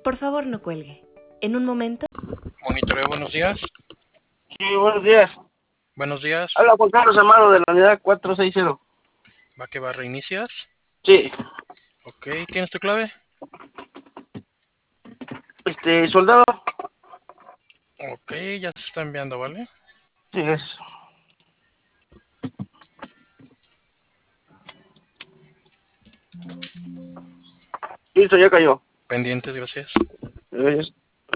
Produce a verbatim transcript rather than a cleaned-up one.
Por favor, no cuelgue. En un momento... Monitoreo, buenos días. Sí, buenos días. Buenos días. Habla Juan Carlos Amaro de la unidad cuatro seis cero. ¿Va que va? ¿Reinicias? Sí. Ok, ¿tienes tu clave? Este, soldado. Ok, ya se está enviando, ¿vale? Sí, es. Listo, ya cayó. Pendientes, gracias. Gracias.